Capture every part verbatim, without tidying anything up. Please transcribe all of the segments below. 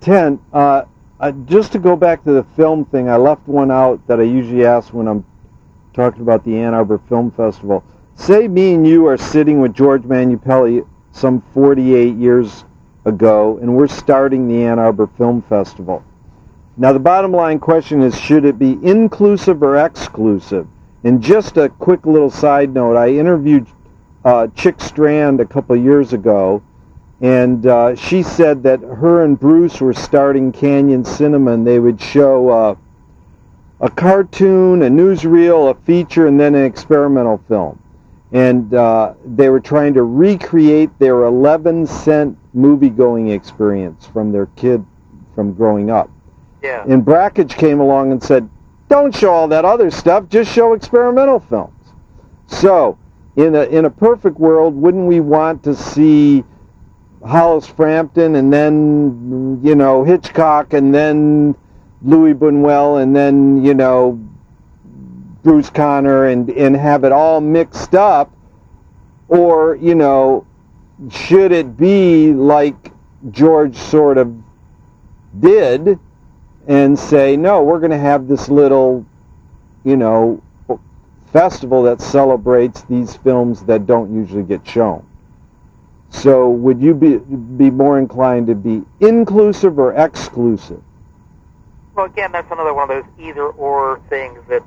Ken, uh, uh, just to go back to the film thing, I left one out that I usually ask when I'm talking about the Ann Arbor Film Festival. Say me and you are sitting with George Manupelli some forty-eight years ago, and we're starting the Ann Arbor Film Festival. Now, the bottom line question is, should it be inclusive or exclusive? And just a quick little side note, I interviewed uh, Chick Strand a couple of years ago, and uh, she said that her and Bruce were starting Canyon Cinema, and they would show uh, a cartoon, a newsreel, a feature, and then an experimental film. And uh, they were trying to recreate their eleven cent movie-going experience from their kid from growing up. Yeah. And Brakhage came along and said, don't show all that other stuff, just show experimental films. So, in a in a perfect world, wouldn't we want to see Hollis Frampton and then, you know, Hitchcock and then Louis Buñuel and then, you know, Bruce Conner and, and have it all mixed up? Or, you know, should it be like George sort of did and say, no, we're going to have this little, you know, festival that celebrates these films that don't usually get shown? So would you be be more inclined to be inclusive or exclusive? Well, again, that's another one of those either-or things that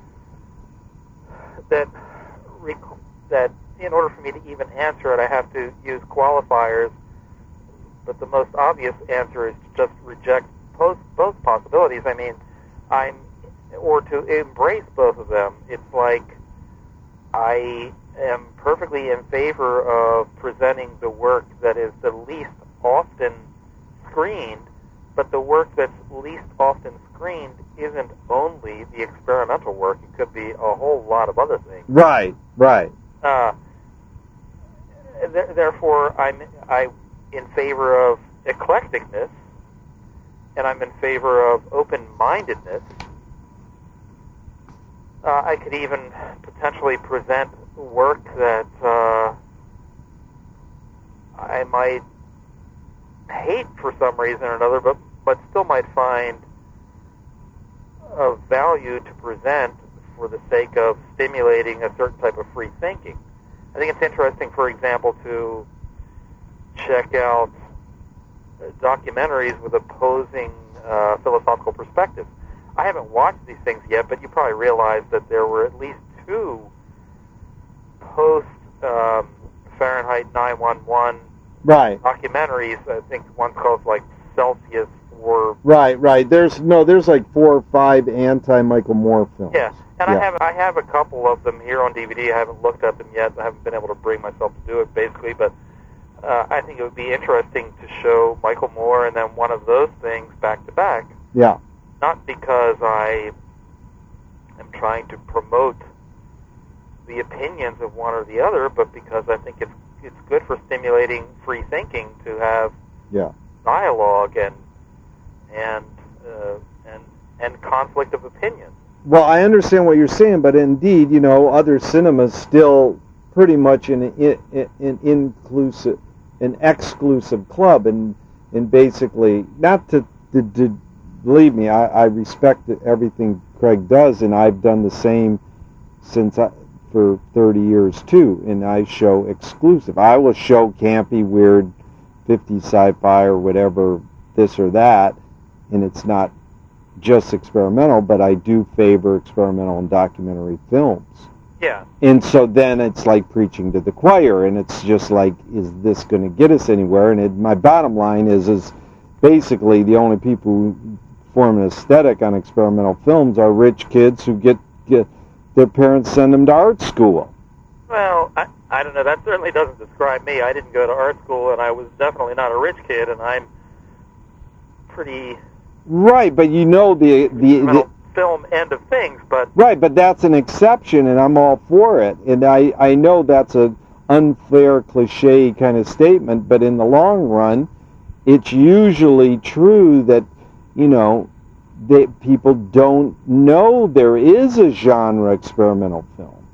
that rec- that in order for me to even answer it, I have to use qualifiers. But the most obvious answer is to just reject both, both possibilities. I mean, I'm or to embrace both of them. It's like I am perfectly in favor of presenting the work that is the least often screened, but the work that's least often screened isn't only the experimental work. It could be a whole lot of other things. Right, right. Uh, th- therefore, I'm I in favor of eclecticness, and I'm in favor of open-mindedness. Uh, I could even potentially present work that uh, I might hate for some reason or another, but, but still might find of value to present for the sake of stimulating a certain type of free thinking. I think it's interesting, for example, to check out documentaries with opposing uh, philosophical perspectives. I haven't watched these things yet, but you probably realize that there were at least two post um, Fahrenheit nine one one right. documentaries. I think one's called like Celsius or right, right. There's no, there's like four or five anti-Michael Moore films. Yeah, and yeah. I have I have a couple of them here on D V D. I haven't looked at them yet. I haven't been able to bring myself to do it, basically, but uh, I think it would be interesting to show Michael Moore and then one of those things back to back. Yeah. Not because I am trying to promote the opinions of one or the other, but because I think it's it's good for stimulating free thinking to have yeah. dialogue and and uh, and and conflict of opinion. Well, I understand what you're saying, but indeed, you know, other cinemas still pretty much an an, an inclusive, an exclusive club, and and basically not to, to, to believe me, I, I respect everything Craig does, and I've done the same since I, for thirty years too, and I show exclusive. I will show campy, weird, fifties sci-fi or whatever, this or that, and it's not just experimental, but I do favor experimental and documentary films. Yeah. And so then it's like preaching to the choir, and it's just like, is this going to get us anywhere? And it, my bottom line is, is basically the only people who form an aesthetic on experimental films are rich kids who get, get their parents send them to art school. Well, I, I don't know. That certainly doesn't describe me. I didn't go to art school, and I was definitely not a rich kid, and I'm pretty... Right, but you know the... the, the film end of things, but... Right, but that's an exception, and I'm all for it. And I, I know that's an unfair, cliche kind of statement, but in the long run, it's usually true that, you know, that people don't know there is a genre experimental film.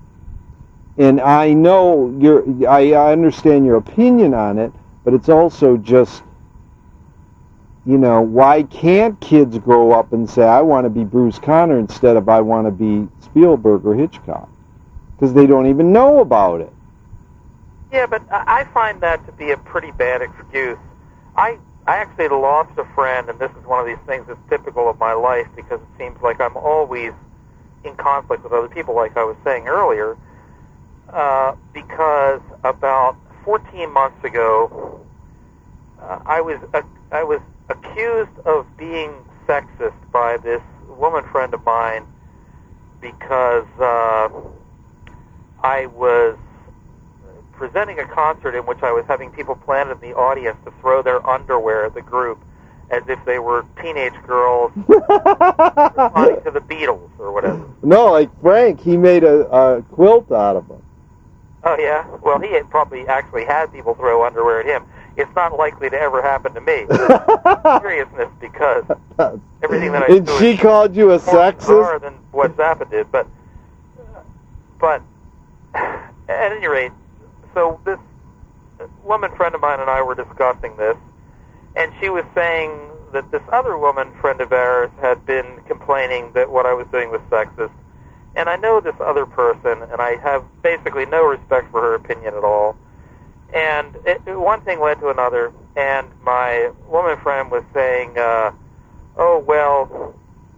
And I know your, I, I understand your opinion on it, but it's also just you know, why can't kids grow up and say, I want to be Bruce Conner instead of I want to be Spielberg or Hitchcock? Because they don't even know about it. Yeah, but I find that to be a pretty bad excuse. I I actually lost a friend, and this is one of these things that's typical of my life because it seems like I'm always in conflict with other people, like I was saying earlier, uh, because about fourteen months ago, uh, I was uh, I was accused of being sexist by this woman friend of mine because uh, I was presenting a concert in which I was having people planted in the audience to throw their underwear at the group as if they were teenage girls responding to the Beatles or whatever. No, like Frank, he made a, a quilt out of them. Oh, yeah? Well, he had probably actually had people throw underwear at him. It's not likely to ever happen to me. Seriousness, because everything that I and do she is called you a more bizarre sexist? than what Zappa did. But, but at any rate, so this woman friend of mine and I were discussing this, and she was saying that this other woman friend of ours had been complaining that what I was doing was sexist. And I know this other person, and I have basically no respect for her opinion at all. And it, it, one thing led to another, and my woman friend was saying, uh, oh, well,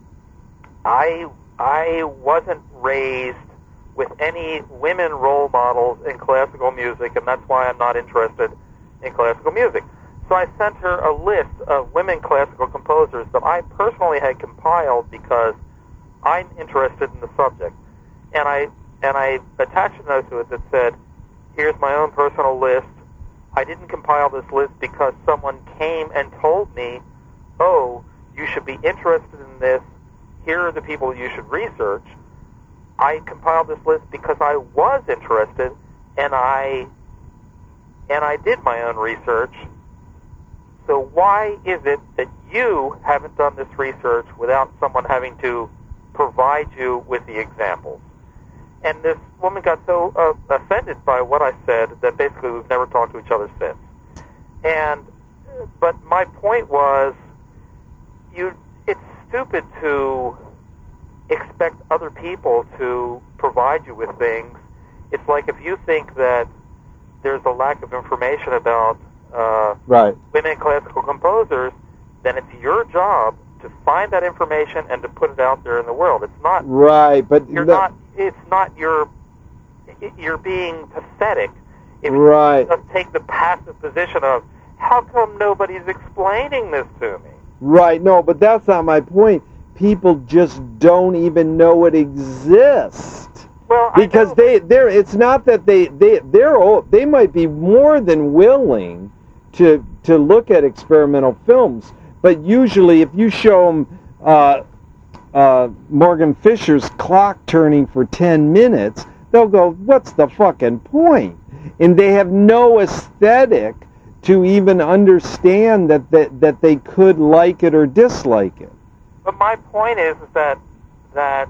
I I wasn't raised with any women role models in classical music, and that's why I'm not interested in classical music. So I sent her a list of women classical composers that I personally had compiled because I'm interested in the subject. And I and I attached a note to it that said, here's my own personal list. I didn't compile this list because someone came and told me, oh, you should be interested in this. Here are the people you should research. I compiled this list because I was interested, and I and I did my own research. So why is it that you haven't done this research without someone having to provide you with the examples? And this woman got so uh, offended by what I said that basically we've never talked to each other since. And but my point was, you it's stupid to expect other people to provide you with things. It's like if you think that there's a lack of information about uh, right. women classical composers, then it's your job to find that information and to put it out there in the world. It's not right, but you're the, not. It's not your. You're being pathetic if right. you just take the passive position of how come nobody's explaining this to me. Right. No, but that's not my point. People just don't even know it exists. Well, because I know. they they're it's not that they they they're all, they might be more than willing to to look at experimental films, but usually if you show them uh, uh, Morgan Fisher's clock turning for ten minutes, they'll go, "What's the fucking point?" And they have no aesthetic to even understand that that, that they could like it or dislike it. But my point is, is that that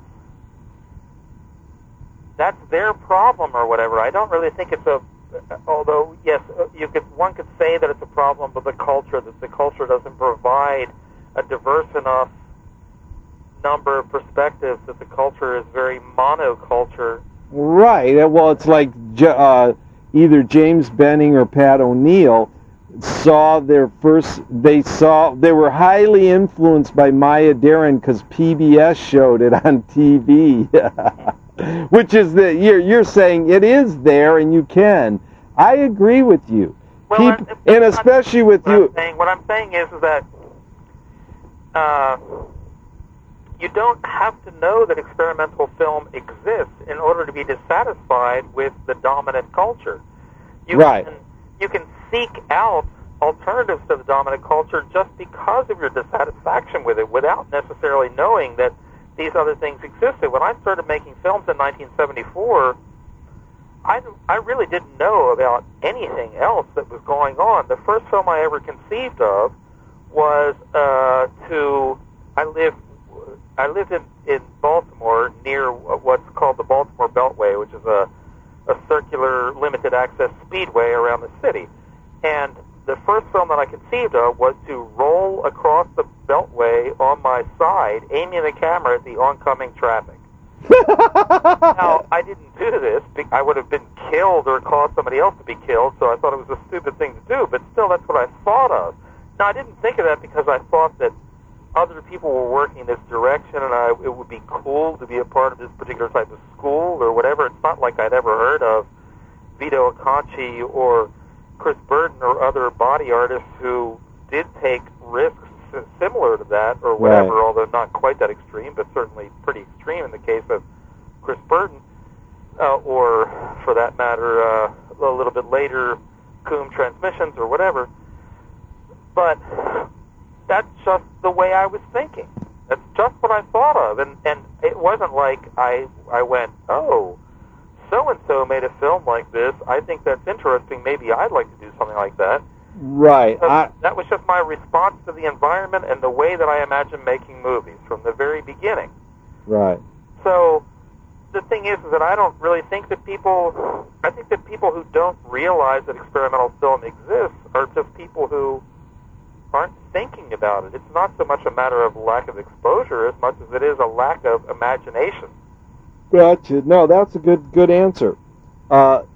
that's their problem or whatever. I don't really think it's a. Although yes, you could one could say that it's a problem with the culture, that the culture doesn't provide a diverse enough number of perspectives, that the culture is very monoculture. Right. Well, it's like uh, either James Benning or Pat O'Neill saw their first. They saw they were highly influenced by Maya Deren because P B S showed it on T V. Which is that you're you're saying it is there and you can. I agree with you. Well, Keep, and especially with what you. I'm saying, what I'm saying is, is that uh, you don't have to know that experimental film exists in order to be dissatisfied with the dominant culture. You right. Can, you can seek out alternatives to the dominant culture just because of your dissatisfaction with it, without necessarily knowing that these other things existed. When I started making films in nineteen seventy-four, I, I really didn't know about anything else that was going on. The first film I ever conceived of was uh, to I lived I lived in, in Baltimore near what's called the Baltimore Beltway, which is a a circular limited access speedway around the city. And the first film that I conceived of was to roll across the beltway on my side, aiming the camera at the oncoming traffic. Now, I didn't do this. I would have been killed or caused somebody else to be killed, so I thought it was a stupid thing to do, but still, that's what I thought of. Now, I didn't think of that because I thought that other people were working in this direction, and I, it would be cool to be a part of this particular type of school or whatever. It's not like I'd ever heard of Vito Acconci or Chris Burden or other body artists who did take risks similar to that or whatever, right. although not quite that extreme, but certainly pretty extreme in the case of Chris Burden, uh, or for that matter, uh, a little bit later, Coombe Transmissions or whatever. But that's just the way I was thinking. That's just what I thought of, and and it wasn't like I I went, oh, so-and-so made a film like this, I think that's interesting, maybe I'd like to do something like that. Right. I, that was just my response to the environment and the way that I imagine making movies from the very beginning. Right. So the thing is, is that I don't really think that people, I think that people who don't realize that experimental film exists are just people who aren't thinking about it. It's not so much a matter of lack of exposure as much as it is a lack of imagination. Gotcha. No, that's a good good answer. Uh,